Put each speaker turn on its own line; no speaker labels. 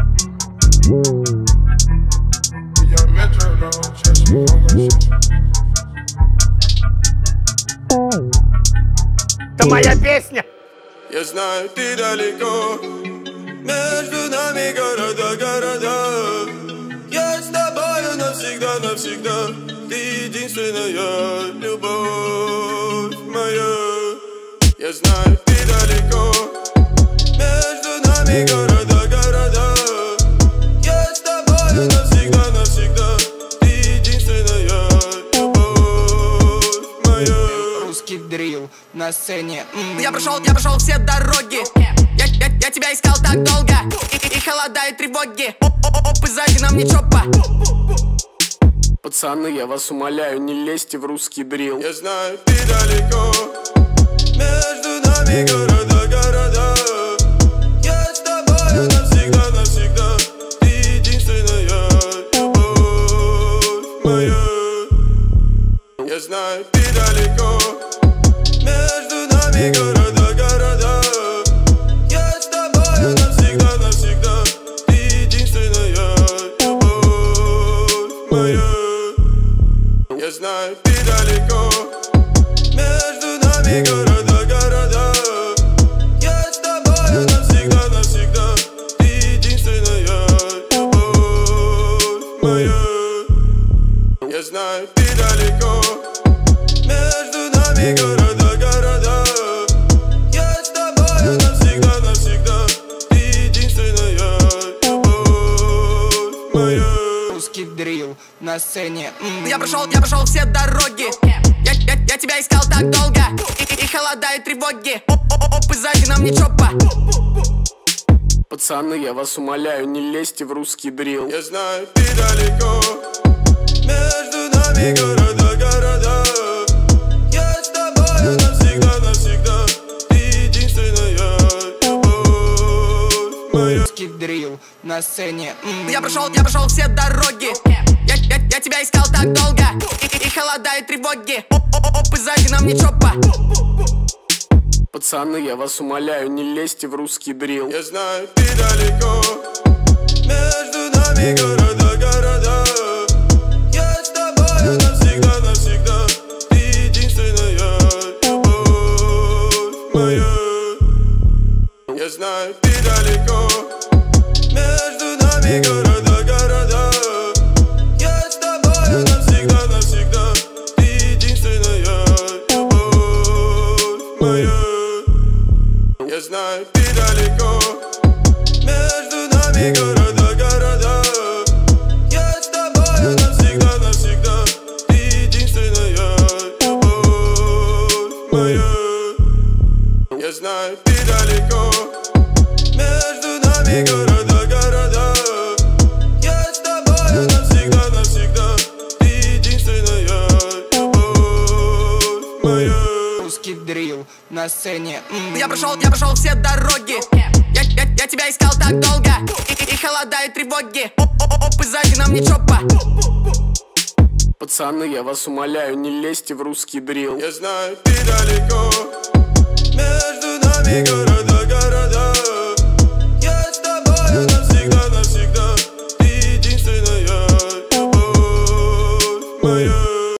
Это моя песня.
Я знаю, ты далеко, между нами города. Я с тобою навсегда, навсегда. Ты единственная любовь моя. Я знаю, ты далеко, между нами города. Я с тобою навсегда, навсегда. Ты единственная любовь моя.
Русский дрил на сцене.
Я прошел все дороги. Я тебя искал так долго. И холода, и тревоги. Оп, и сзади нам не чопа.
Пацаны, я вас умоляю, не лезьте в русский дрил. Я знаю, ты далеко, между нами города. Я с тобою навсегда, навсегда. Ты единственная любовь моя. Я знаю, ты далеко, между нами города. Я с тобою навсегда, навсегда. Ты единственная любовь моя. Я знаю, ты далеко, между нами города. Я с тобою навсегда, навсегда. Ты единственная любовь моя. Я знаю, ты далеко, между нами города. Я с тобою навсегда, навсегда. Ты единственная любовь моя.
Русский дрил на сцене.
Я прошел все дороги. Я тебя искал так долго. И холода, и тревоги. Оп, и сзади нам не чопа.
Пацаны, я вас умоляю, не лезьте в русский дрил. Я знаю, ты далеко, между нами города. Я с тобою навсегда, навсегда. Ты единственная любовь моя.
Русский дрил на сцене.
Я прошел все дороги. Я тебя искал так долго. И холода, и тревоги. Оп, и сзади нам не чопа.
Пацаны, я вас умоляю, не лезьте в русский дрил. Я знаю, ты далеко, между нами города. Я с тобою навсегда, навсегда. Ты единственная любовь моя. Я знаю, ты далеко, между нами города. Я с тобою навсегда, навсегда. Ты единственная любовь моя. Я знаю, ты далеко, между нами города. Я с тобою навсегда, навсегда. Ты единственная любовь моя. Я знаю, ты далеко, между нами города. Я с тобою навсегда, навсегда. Ты единственная любовь моя.
Русский дрил на сцене.
Я прошел все дороги. Я тебя искал так долго. И холода, и тревоги. Оп, и сзади нам не чопа.
Пацаны, я вас умоляю, не лезьте в русский дрил. Я знаю, ты далеко, между нами города.